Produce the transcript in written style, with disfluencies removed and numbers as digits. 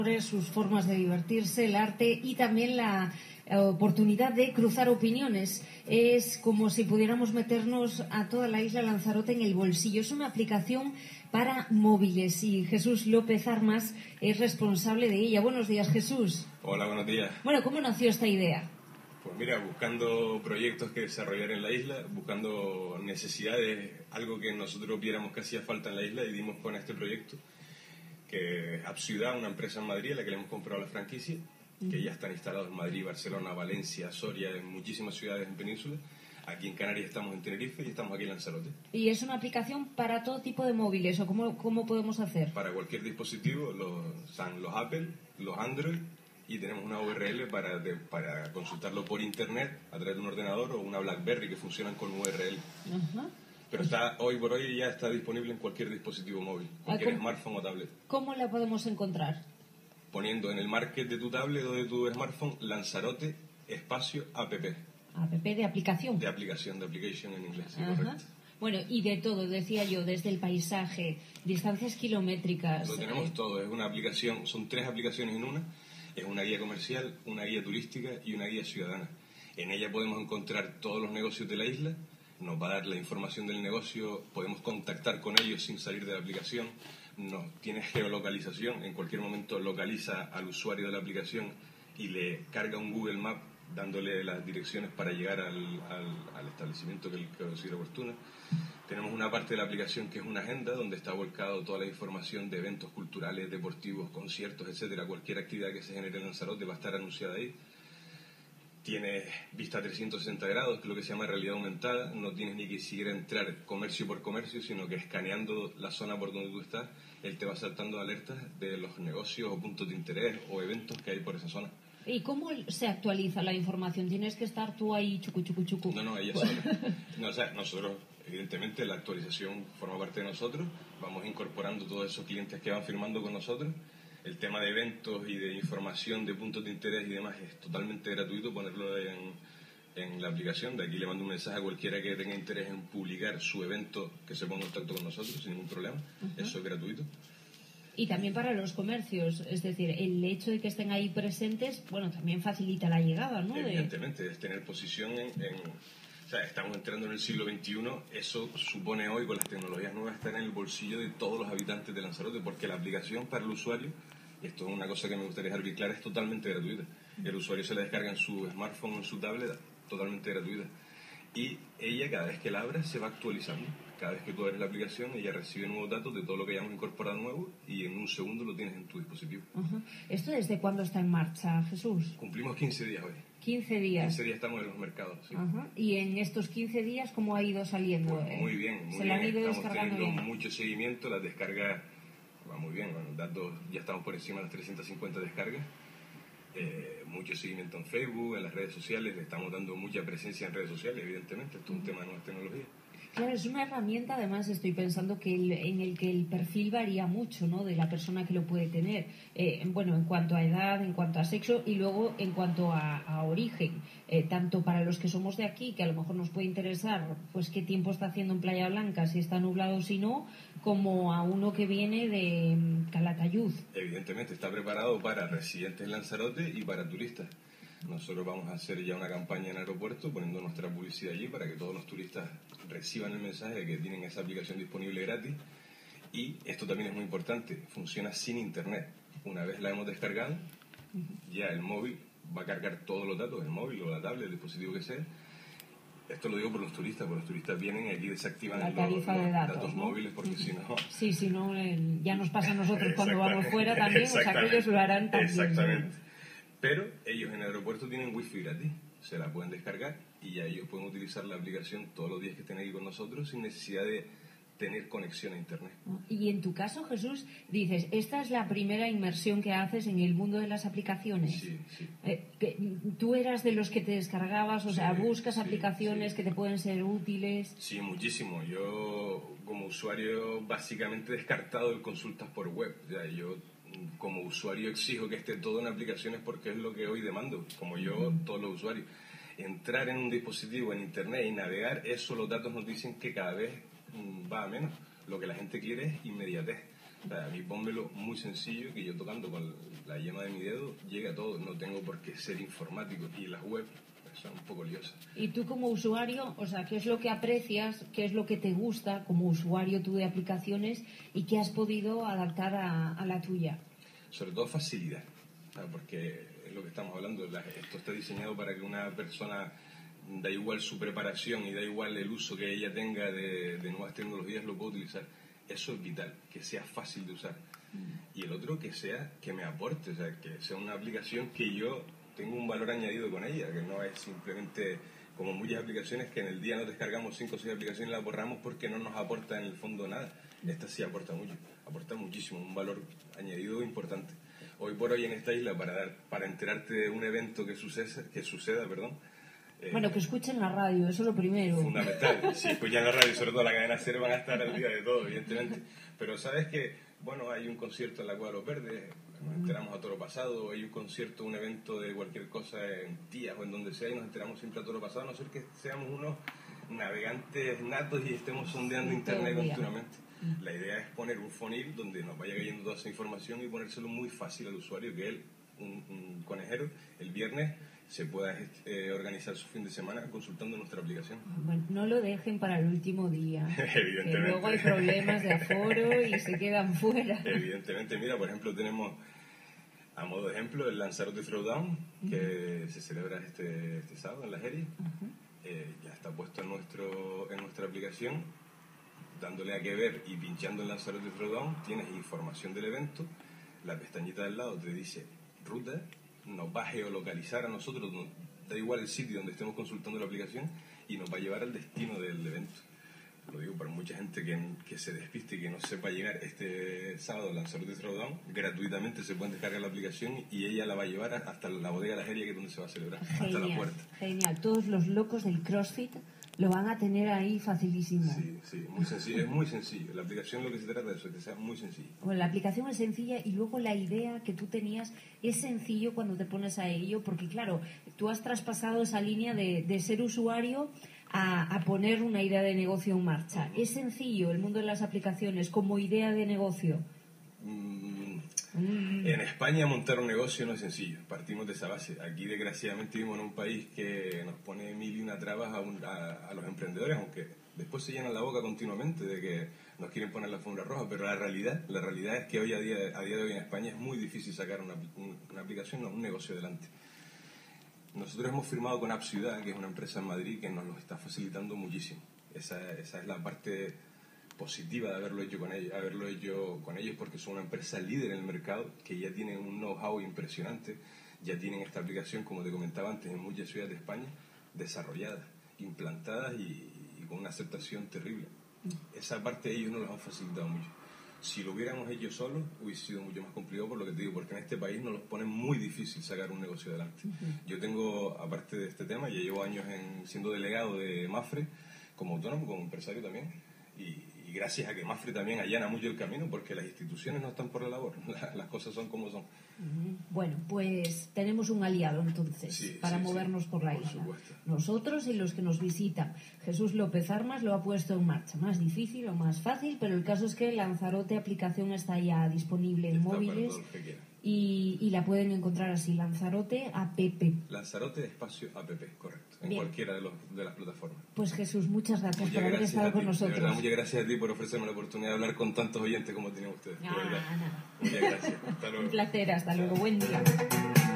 sus formas de divertirse, el arte y también la oportunidad de cruzar opiniones. Es como si pudiéramos meternos a toda la isla Lanzarote en el bolsillo. Es una aplicación para móviles y Jesús López Armas es responsable de ella. Buenos días, Jesús. Hola, buenos días. Bueno, ¿cómo nació esta idea? Pues mira, buscando proyectos que desarrollar en la isla, buscando necesidades, algo que nosotros viéramos que hacía falta en la isla, y dimos con este proyecto, que es AppCiudad, una empresa en Madrid a la que le hemos comprado la franquicia, que ya están instalados en Madrid, Barcelona, Valencia, Soria, en muchísimas ciudades en Península. Aquí en Canarias estamos en Tenerife y estamos aquí en Lanzarote. ¿Y es una aplicación para todo tipo de móviles o cómo podemos hacer? Para cualquier dispositivo, están los Apple, los Android, y tenemos una URL para consultarlo por internet a través de un ordenador o una BlackBerry que funcionan con URL. Pero hoy por hoy ya está disponible en cualquier dispositivo móvil, cualquier smartphone o tablet. ¿Cómo la podemos encontrar? Poniendo en el market de tu tablet o de tu smartphone Lanzarote espacio app. App de aplicación. De application en inglés, sí, correcto. Bueno, y de todo, decía yo, desde el paisaje, distancias kilométricas. Lo tenemos todo, es una aplicación, son 3 aplicaciones en una. Es una guía comercial, una guía turística y una guía ciudadana. En ella podemos encontrar todos los negocios de la isla, nos va a dar la información del negocio, podemos contactar con ellos sin salir de la aplicación, tiene geolocalización, en cualquier momento localiza al usuario de la aplicación y le carga un Google Maps dándole las direcciones para llegar al establecimiento que él considera oportuno. Tenemos una parte de la aplicación que es una agenda donde está volcado toda la información de eventos culturales, deportivos, conciertos, etcétera. Cualquier actividad que se genere en Lanzarote va a estar anunciada ahí. Tiene vista 360 grados, que es lo que se llama realidad aumentada. No tienes ni que siquiera entrar comercio por comercio, sino que escaneando la zona por donde tú estás, él te va saltando alertas de los negocios o puntos de interés o eventos que hay por esa zona. ¿Y cómo se actualiza la información? ¿Tienes que estar tú ahí chucu? No, ella sola. No, o sea, nosotros, evidentemente, la actualización forma parte de nosotros. Vamos incorporando todos esos clientes que van firmando con nosotros. El tema de eventos y de información de puntos de interés y demás es totalmente gratuito ponerlo en la aplicación. De aquí le mando un mensaje a cualquiera que tenga interés en publicar su evento, que se ponga en contacto con nosotros sin ningún problema. Eso es gratuito. Y también para los comercios, es decir, el hecho de que estén ahí presentes, bueno, también facilita la llegada, ¿no? Evidentemente, es tener posición o sea, estamos entrando en el siglo XXI, eso supone hoy, con las tecnologías nuevas, estar en el bolsillo de todos los habitantes de Lanzarote, porque la aplicación para el usuario, y esto es una cosa que me gustaría dejar bien clara, es totalmente gratuita. El usuario se la descarga en su smartphone o en su tablet, totalmente gratuita. Y ella, cada vez que la abra, se va actualizando. Cada vez que tú abres la aplicación, ella recibe nuevos datos de todo lo que hayamos incorporado nuevo y en un segundo lo tienes en tu dispositivo. ¿Esto desde cuándo está en marcha, Jesús? Cumplimos 15 días hoy. 15 días. 15 días estamos en los mercados, sí. Y en estos 15 días, ¿cómo ha ido saliendo? Pues muy bien, muy ¿Se bien. la han ido Estamos descargando teniendo bien? mucho seguimiento, las descargas va muy bien. Bueno, datos, ya estamos por encima de las 350 descargas. Mucho seguimiento en Facebook, en las redes sociales, le estamos dando mucha presencia en redes sociales, evidentemente, esto es un tema de nuevas tecnologías. Claro, es una herramienta, además estoy pensando que en el que el perfil varía mucho, ¿no?, de la persona que lo puede tener. Bueno, en cuanto a edad, en cuanto a sexo y luego en cuanto a origen. Tanto para los que somos de aquí, que a lo mejor nos puede interesar pues qué tiempo está haciendo en Playa Blanca, si está nublado o si no, como a uno que viene de Calatayud. Evidentemente, está preparado para residentes en Lanzarote y para turistas. Nosotros vamos a hacer ya una campaña en el aeropuerto poniendo nuestra publicidad allí para que todos los turistas reciban el mensaje de que tienen esa aplicación disponible gratis. Y esto también es muy importante, funciona sin internet. Una vez la hemos descargado, ya el móvil va a cargar todos los datos, el móvil o la tablet, el dispositivo que sea. Esto lo digo por los turistas, porque los turistas vienen y aquí desactivan la tarifa de datos, ¿no? móviles, porque si no... Sí, si no, ya nos pasa a nosotros cuando vamos fuera también, o sea que ellos lo harán también. Exactamente. Pero ellos en el aeropuerto tienen wifi gratis, se la pueden descargar y ya ellos pueden utilizar la aplicación todos los días que estén aquí con nosotros sin necesidad de tener conexión a internet. Y en tu caso, Jesús, dices, esta es la primera inmersión que haces en el mundo de las aplicaciones. Sí, sí. ¿Tú eras de los que te descargabas, o sea, buscas aplicaciones que te pueden ser útiles? Sí, muchísimo. Yo, como usuario, básicamente he descartado el consultas por web. O sea, yo, como usuario, exijo que esté todo en aplicaciones porque es lo que hoy demando, como yo, todos los usuarios. Entrar en un dispositivo, en internet y navegar, eso los datos nos dicen que cada vez va a menos. Lo que la gente quiere es inmediatez. O sea, a mí pónmelo muy sencillo, que yo tocando con la yema de mi dedo llega a todo, no tengo por qué ser informático. Y las web son un poco liosas. Y tú como usuario, o sea, ¿qué es lo que aprecias, qué es lo que te gusta como usuario tú de aplicaciones y qué has podido adaptar a la tuya? Sobre todo facilidad, ¿sabes? Porque es lo que estamos hablando, esto está diseñado para que una persona, da igual su preparación y da igual el uso que ella tenga de nuevas tecnologías, lo pueda utilizar. Eso es vital, que sea fácil de usar. Y el otro, que me aporte, o sea, que sea una aplicación que yo tengo un valor añadido con ella, que no es simplemente como muchas aplicaciones que en el día nos descargamos 5 o 6 aplicaciones y las borramos porque no nos aporta en el fondo nada. Esta sí aporta mucho, aporta muchísimo, un valor añadido importante. Hoy por hoy en esta isla, para enterarte de un evento que suceda, bueno, que escuchen la radio, eso es lo primero. Fundamental. Si escuchan la radio, sobre todo la cadena SER, van a estar al día de todo, evidentemente. Pero sabes que, bueno, hay un concierto en la Cueva de los Verdes, nos enteramos a toro pasado, hay un concierto, un evento de cualquier cosa en Tías o en donde sea y nos enteramos siempre a toro pasado, a no ser que seamos unos navegantes natos y estemos sondeando internet continuamente. La idea es poner un fonil donde nos vaya cayendo toda esa información y ponérselo muy fácil al usuario, que él, un conejero, el viernes se pueda organizar su fin de semana consultando nuestra aplicación. Bueno, no lo dejen para el último día. Evidentemente. Que luego hay problemas de aforo y se quedan fuera. Evidentemente, mira, por ejemplo, tenemos, a modo de ejemplo, el Lanzarote Throwdown, que se celebra este sábado en la Jeria. Ya está puesto en nuestra aplicación. Dándole a que ver y pinchando en Lanzarote Throwdown, tienes información del evento. La pestañita del lado te dice ruta, nos va a geolocalizar a nosotros, da igual el sitio donde estemos consultando la aplicación, y nos va a llevar al destino del evento. Lo digo para mucha gente que se despiste y que no sepa llegar este sábado a Lanzarote Throwdown, gratuitamente se pueden descargar la aplicación y ella la va a llevar hasta la bodega de la Jeria, que es donde se va a celebrar, Genial, hasta la puerta. Genial, todos los locos del CrossFit lo van a tener ahí facilísimo. Sí, muy sencillo, es muy sencillo. La aplicación lo que se trata de eso, es que sea muy sencillo. Bueno, la aplicación es sencilla y luego la idea que tú tenías es sencillo cuando te pones a ello, porque claro, tú has traspasado esa línea de ser usuario a poner una idea de negocio en marcha. ¿Es sencillo el mundo de las aplicaciones como idea de negocio? En España montar un negocio no es sencillo, partimos de esa base. Aquí desgraciadamente vivimos en un país que nos pone mil y una trabas a los emprendedores, aunque después se llenan la boca continuamente de que nos quieren poner la alfombra roja, pero la realidad es que hoy a día de hoy en España es muy difícil sacar una aplicación, un negocio adelante. Nosotros hemos firmado con App Ciudad, que es una empresa en Madrid que nos lo está facilitando muchísimo. Esa es la parte positiva de haberlo hecho con ellos, porque son una empresa líder en el mercado, que ya tienen un know-how impresionante, ya tienen esta aplicación, como te comentaba antes, en muchas ciudades de España, desarrolladas, implantadas y con una aceptación terrible. Esa parte ellos nos la han facilitado mucho. Si lo hubiéramos hecho solos, hubiese sido mucho más complicado, por lo que te digo, porque en este país nos los pone muy difícil sacar un negocio adelante. Yo tengo, aparte de este tema, ya llevo años siendo delegado de Mapfre, como autónomo, como empresario también, y gracias a que Mapfre también allana mucho el camino, porque las instituciones no están por la labor, las cosas son como son. Bueno, pues tenemos un aliado entonces para movernos por la isla. Supuesto. Nosotros y los que nos visitan. Jesús López Armas lo ha puesto en marcha. Más difícil o más fácil, pero el caso es que Lanzarote aplicación está ya disponible en móviles y la pueden encontrar así, Lanzarote app. Lanzarote espacio app, correcto, en cualquiera de las plataformas. Pues Jesús, muchas gracias por haber estado con nosotros. De verdad, muchas gracias a ti por ofrecerme la oportunidad de hablar con tantos oyentes como tienen ustedes. Nada. Muchas gracias. Hasta luego. Un placer, hasta luego, buen día.